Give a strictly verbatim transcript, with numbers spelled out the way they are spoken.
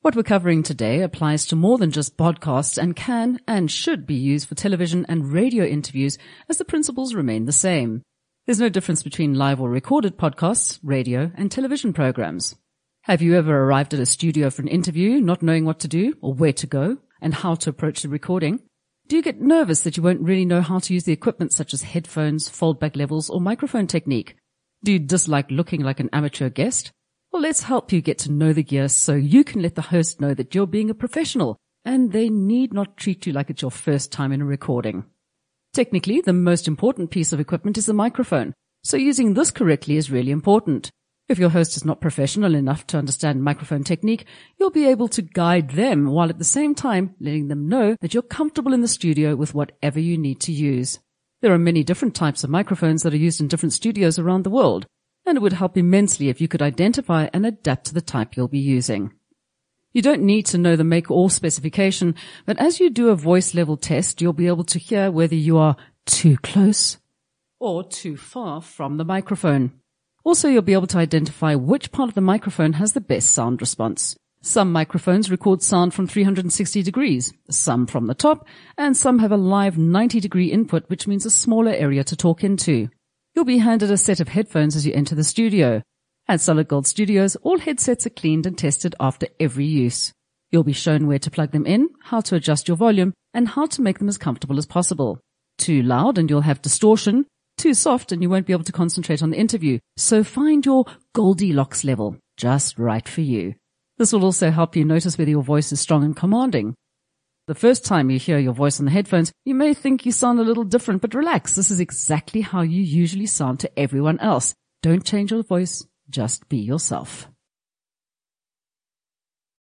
What we're covering today applies to more than just podcasts and can and should be used for television and radio interviews, as the principles remain the same. There's no difference between live or recorded podcasts, radio, and television programs. Have you ever arrived at a studio for an interview not knowing what to do or where to go and how to approach the recording? Do you get nervous that you won't really know how to use the equipment such as headphones, foldback levels, or microphone technique? Do you dislike looking like an amateur guest? Well, let's help you get to know the gear so you can let the host know that you're being a professional and they need not treat you like it's your first time in a recording. Technically, the most important piece of equipment is the microphone, so using this correctly is really important. If your host is not professional enough to understand microphone technique, you'll be able to guide them while at the same time letting them know that you're comfortable in the studio with whatever you need to use. There are many different types of microphones that are used in different studios around the world, and it would help immensely if you could identify and adapt to the type you'll be using. You don't need to know the make or specification, but as you do a voice level test, you'll be able to hear whether you are too close or too far from the microphone. Also, you'll be able to identify which part of the microphone has the best sound response. Some microphones record sound from three hundred sixty degrees, some from the top, and some have a live ninety degree input, which means a smaller area to talk into. You'll be handed a set of headphones as you enter the studio. At Solid Gold Studios, all headsets are cleaned and tested after every use. You'll be shown where to plug them in, how to adjust your volume, and how to make them as comfortable as possible. Too loud and you'll have distortion. Too soft and you won't be able to concentrate on the interview. So find your Goldilocks level, just right for you. This will also help you notice whether your voice is strong and commanding. The first time you hear your voice on the headphones, you may think you sound a little different, but relax. This is exactly how you usually sound to everyone else. Don't change your voice. Just be yourself.